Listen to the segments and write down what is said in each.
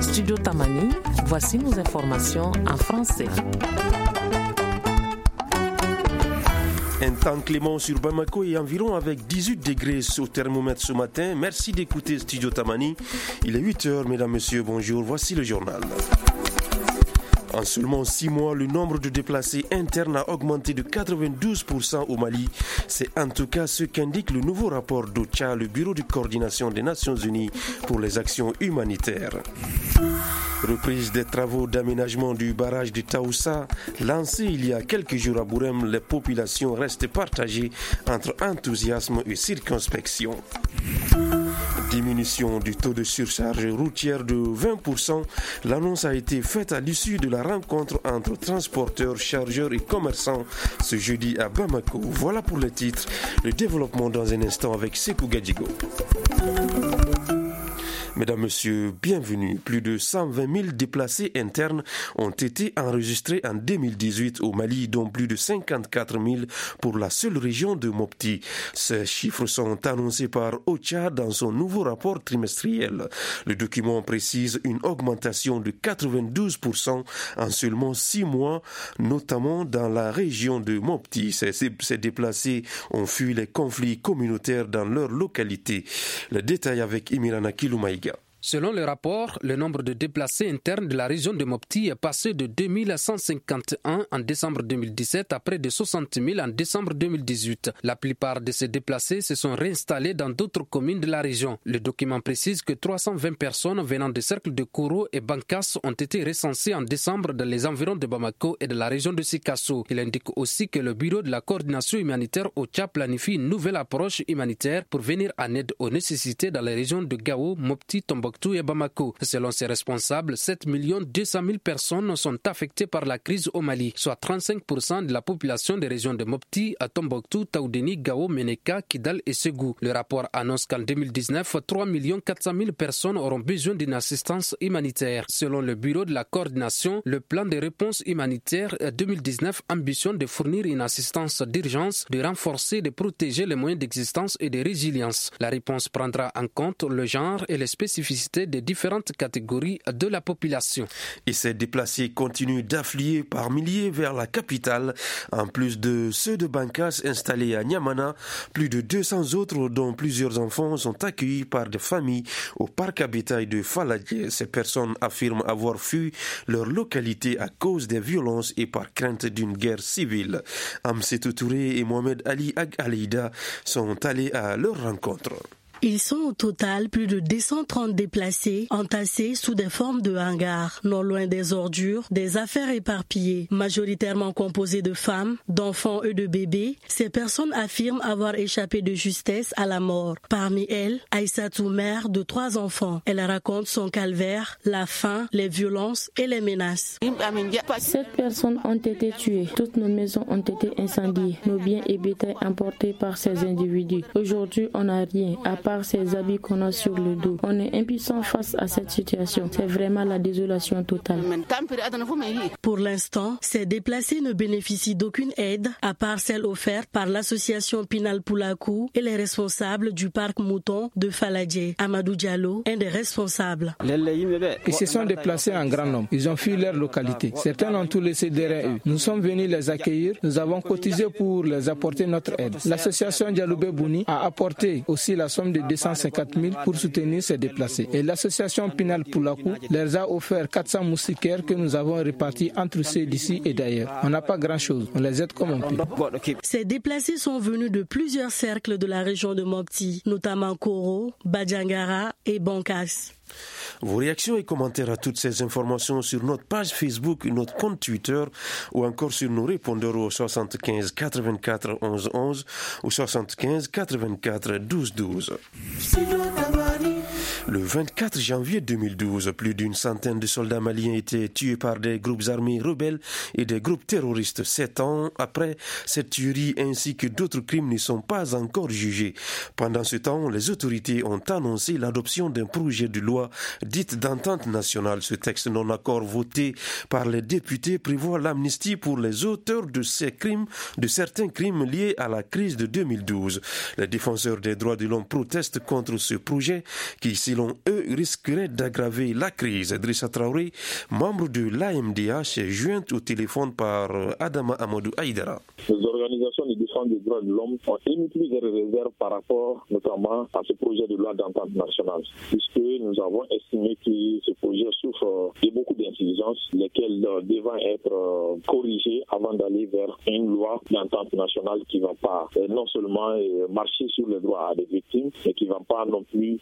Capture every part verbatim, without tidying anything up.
Studio Tamani, voici nos informations en français. Un temps clément sur Bamako et environ avec dix-huit degrés au thermomètre ce matin. Merci d'écouter Studio Tamani. Il est huit heures, mesdames, messieurs, bonjour. Voici le journal. En seulement six mois, le nombre de déplacés internes a augmenté de quatre-vingt-douze pour cent au Mali. C'est en tout cas ce qu'indique le nouveau rapport d'OCHA, le Bureau de coordination des Nations Unies pour les actions humanitaires. Reprise des travaux d'aménagement du barrage de Taoussa, lancé il y a quelques jours à Bourem, les populations restent partagées entre enthousiasme et circonspection. Diminution du taux de surcharge routière de vingt pour cent. L'annonce a été faite à l'issue de la rencontre entre transporteurs, chargeurs et commerçants ce jeudi à Bamako. Voilà pour le titre. Le développement dans un instant avec Sekou Gadjigo. Mesdames, Messieurs, bienvenue. Plus de cent vingt mille déplacés internes ont été enregistrés en deux mille dix-huit au Mali, dont plus de cinquante-quatre mille pour la seule région de Mopti. Ces chiffres sont annoncés par OCHA dans son nouveau rapport trimestriel. Le document précise une augmentation de quatre-vingt-douze pour cent en seulement six mois, notamment dans la région de Mopti. Ces, ces déplacés ont fui les conflits communautaires dans leur localité. Le détail avec Imirana Kiloumaïga. Selon le rapport, le nombre de déplacés internes de la région de Mopti est passé de deux mille cent cinquante et un en décembre deux mille dix-sept à près de soixante mille en décembre deux mille dix-huit. La plupart de ces déplacés se sont réinstallés dans d'autres communes de la région. Le document précise que trois cent vingt personnes venant des cercles de Kouro et Bankas ont été recensées en décembre dans les environs de Bamako et de la région de Sikasso. Il indique aussi que le bureau de la coordination humanitaire OCHA planifie une nouvelle approche humanitaire pour venir en aide aux nécessités dans les régions de Gao, Mopti, Tombouctou et Bamako. Selon ses responsables, sept millions deux cent mille personnes sont affectées par la crise au Mali, soit trente-cinq pour cent de la population des régions de Mopti, à Tombouctou, Taoudéni, Gao, Meneka, Kidal et Ségou. Le rapport annonce qu'en deux mille dix-neuf, trois millions quatre cent mille personnes auront besoin d'une assistance humanitaire. Selon le bureau de la coordination, le plan de réponse humanitaire deux mille dix-neuf ambitionne de fournir une assistance d'urgence, de renforcer et de protéger les moyens d'existence et de résilience. La réponse prendra en compte le genre et les spécificités des différentes catégories de la population. Et ces déplacés continuent d'affluer par milliers vers la capitale. En plus de ceux de Bankas installés à Niamana, plus de deux cents autres, dont plusieurs enfants, sont accueillis par des familles au parc à bétail de Faladje. Ces personnes affirment avoir fui leur localité à cause des violences et par crainte d'une guerre civile. Amsetou Touré et Mohamed Ali Ag Aleida sont allés à leur rencontre. Ils sont au total plus de deux cent trente déplacés entassés sous des formes de hangars, non loin des ordures, des affaires éparpillées, majoritairement composées de femmes, d'enfants et de bébés. Ces personnes affirment avoir échappé de justesse à la mort. Parmi elles, Aïssatou, mère de trois enfants. Elle raconte son calvaire, la faim, les violences et les menaces. Sept personnes ont été tuées. Toutes nos maisons ont été incendiées. Nos biens et bétail emportés par ces individus. Aujourd'hui, on n'a rien à part ces habits qu'on a sur le dos. On est impuissant face à cette situation. C'est vraiment la désolation totale. Pour l'instant, ces déplacés ne bénéficient d'aucune aide à part celle offerte par l'association Pinal Poulakou et les responsables du parc Mouton de Faladje. Amadou Diallo, un des responsables. Ils se sont déplacés en grand nombre. Ils ont fui leur localité. Certains ont tout laissé derrière eux. Nous sommes venus les accueillir. Nous avons cotisé pour les apporter notre aide. L'association Dialoubé Bouni a apporté aussi la somme de deux cent cinquante mille pour soutenir ces déplacés. Et l'association Pinal Poulakou leur a offert quatre cents moustiquaires que nous avons répartis entre ceux d'ici et d'ailleurs. On n'a pas grand-chose. On les aide comme on peut. Ces déplacés sont venus de plusieurs cercles de la région de Mopti, notamment Koro, Badjangara et Bankas. Vos réactions et commentaires à toutes ces informations sur notre page Facebook, notre compte Twitter ou encore sur nos répondeurs au soixante-quinze quatre-vingt-quatre onze onze ou soixante-quinze quatre-vingt-quatre douze douze. Le vingt-quatre janvier deux mille douze, plus d'une centaine de soldats maliens étaient tués par des groupes armés rebelles et des groupes terroristes. Sept ans après, cette tuerie ainsi que d'autres crimes ne sont pas encore jugés. Pendant ce temps, les autorités ont annoncé l'adoption d'un projet de loi dite d'entente nationale. Ce texte non-accord voté par les députés prévoit l'amnistie pour les auteurs de ces crimes, de certains crimes liés à la crise de deux mille douze. Les défenseurs des droits de l'homme protestent contre ce projet qui, selon selon eux, risquerait d'aggraver la crise. Idrissa Traoré, membre de l'A M D H, est joint au téléphone par Adama Amadou Aïdara. Les organisations de défense des droits de l'homme ont émis plusieurs réserves par rapport notamment à ce projet de loi d'entente nationale, puisque nous avons estimé que ce projet souffre de beaucoup d'insuffisance, lesquelles devant être corrigées avant d'aller vers une loi d'entente nationale qui ne va pas non seulement marcher sur les droits des victimes, mais qui ne va pas non plus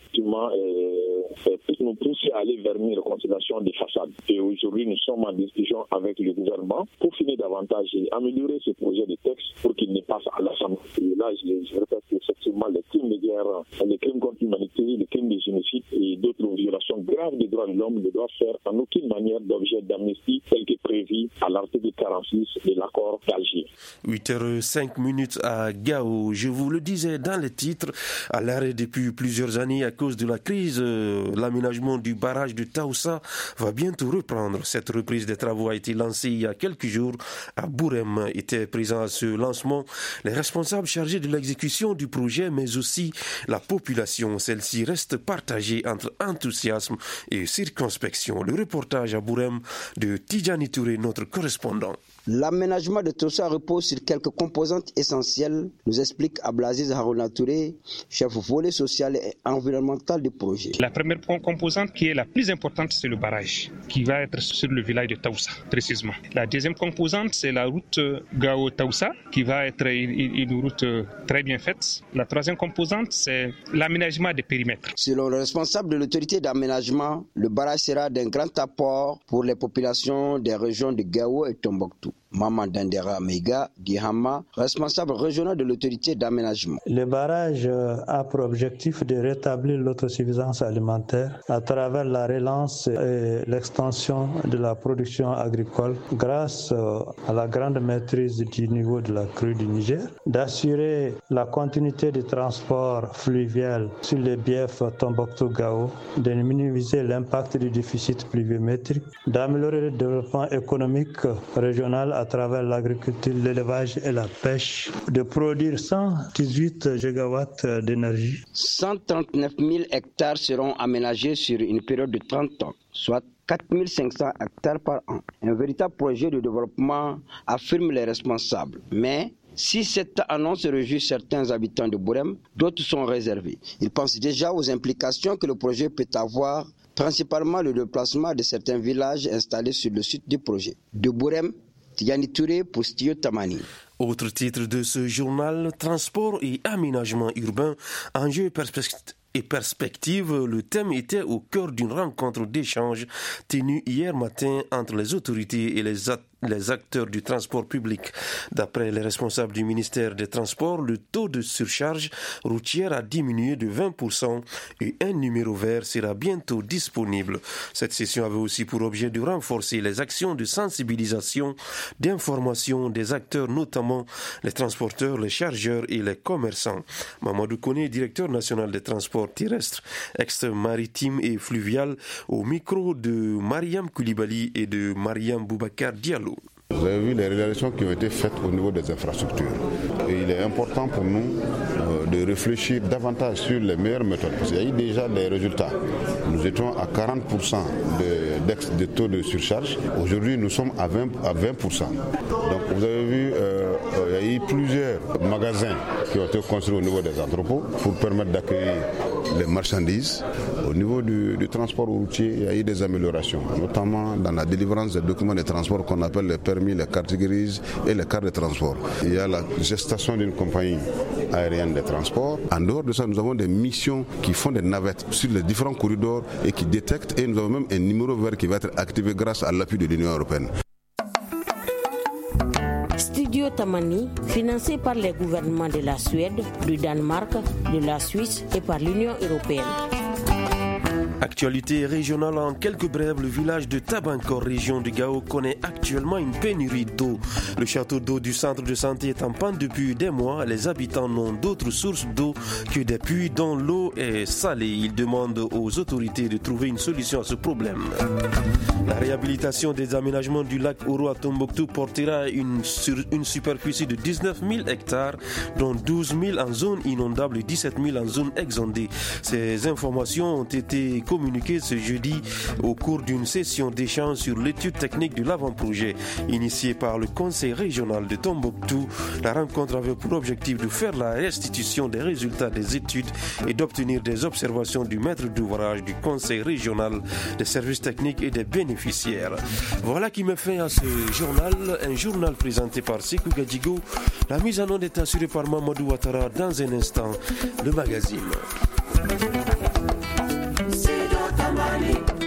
nous pousser à aller vers une réconciliation des façades. Et aujourd'hui, nous sommes en discussion avec le gouvernement pour finir davantage et améliorer ce projet de texte pour qu'il ne passe à l'Assemblée. Et là, je, je répète qu'effectivement, les crimes de guerre, les crimes contre l'humanité, les crimes de génocide et d'autres violations graves des droits de l'homme ne doivent faire en aucune manière d'objet d'amnistie tel que prévu à l'article quarante-six de l'accord d'Alger. huit heures cinq minutes à Gao. Je vous le disais dans les titres, à l'arrêt depuis plusieurs années à cause de la crise, euh, l'aménagement du barrage de Taoussa va bientôt reprendre. Cette reprise des travaux a été lancée il y a quelques jours à Bourem. Étaient présents à ce lancement les responsables chargés de l'exécution du projet, mais aussi la population. Celle-ci reste partagée entre enthousiasme et circonspection. Le reportage à Bourem de Tidjani Touré, notre correspondant. L'aménagement de Taoussa repose sur quelques composantes essentielles, nous explique Abdelaziz Harouna Touré, chef volet social et environnemental du projet. La première composante qui est la plus importante, c'est le barrage, qui va être sur le village de Taoussa, précisément. La deuxième composante, c'est la route Gao-Taoussa, qui va être une route très bien faite. La troisième composante, c'est l'aménagement des périmètres. Selon le responsable de l'autorité d'aménagement, le barrage sera d'un grand apport pour les populations des régions de Gao et Tombouctou. Maman Dandera Meiga Dihama, responsable régional de l'autorité d'aménagement. Le barrage a pour objectif de rétablir l'autosuffisance alimentaire à travers la relance et l'extension de la production agricole grâce à la grande maîtrise du niveau de la crue du Niger, d'assurer la continuité du transport fluvial sur les biefs Tombouctou-Gao, de minimiser l'impact du déficit pluviométrique, d'améliorer le développement économique régional à travers l'agriculture, l'élevage et la pêche, de produire cent dix-huit gigawatts d'énergie. cent trente-neuf mille hectares seront aménagés sur une période de trente ans, soit quatre mille cinq cents hectares par an. Un véritable projet de développement, affirment les responsables. Mais si cette annonce réjouit certains habitants de Bourem, d'autres sont réservés. Ils pensent déjà aux implications que le projet peut avoir, principalement le déplacement de certains villages installés sur le site du projet. De Bourem, Tidjani Touré pour Studio Tamani. Autre titre de ce journal, transport et aménagement urbain, enjeux et perspectives. Et perspective, le thème était au cœur d'une rencontre d'échange tenue hier matin entre les autorités et les, a- les acteurs du transport public. D'après les responsables du ministère des Transports, le taux de surcharge routière a diminué de vingt pour cent et un numéro vert sera bientôt disponible. Cette session avait aussi pour objet de renforcer les actions de sensibilisation, d'information des acteurs, notamment les transporteurs, les chargeurs et les commerçants. Mamadou Koné, directeur national des transports terrestre, ex-maritime et fluvial, au micro de Mariam Koulibaly et de Mariam Boubacar Diallo. Vous avez vu les réalisations qui ont été faites au niveau des infrastructures. Et il est important pour nous euh, de réfléchir davantage sur les meilleures méthodes. Parce qu'il y a eu déjà des résultats. Nous étions à quarante pour cent de, de taux de surcharge. Aujourd'hui, nous sommes à vingt, à vingt pour cent. Donc vous avez vu, euh, euh, il y a eu plusieurs magasins qui ont été construits au niveau des entrepôts pour permettre d'accueillir les marchandises. Au niveau du, du transport routier, il y a eu des améliorations, notamment dans la délivrance des documents de transport qu'on appelle les permis, les cartes grises et les cartes de transport. Il y a la gestation d'une compagnie aérienne de transport. En dehors de ça, nous avons des missions qui font des navettes sur les différents corridors et qui détectent, et nous avons même un numéro vert qui va être activé grâce à l'appui de l'Union européenne. Studio Tamani, financé par les gouvernements de la Suède, du Danemark, de la Suisse et par l'Union européenne. Actualité régionale en quelques brèves, le village de Tabankor, région de Gao, connaît actuellement une pénurie d'eau. Le château d'eau du centre de santé est en panne depuis des mois. Les habitants n'ont d'autres sources d'eau que des puits dont l'eau est salée. Ils demandent aux autorités de trouver une solution à ce problème. La réhabilitation des aménagements du lac Oro à Tombouctou portera une, sur une superficie de dix-neuf mille hectares, dont douze mille en zone inondable et dix-sept mille en zone exondée. Ces informations ont été communiquées ce jeudi au cours d'une session d'échange sur l'étude technique de l'avant-projet initiée par le Conseil régional de Tombouctou. La rencontre avait pour objectif de faire la restitution des résultats des études et d'obtenir des observations du maître d'ouvrage du Conseil régional, des services techniques et des bénéficiaires. Voilà qui me fait à ce journal, un journal présenté par Sekou Gadjigo. La mise en onde est assurée par Mamadou Ouattara. Dans un instant, le magazine.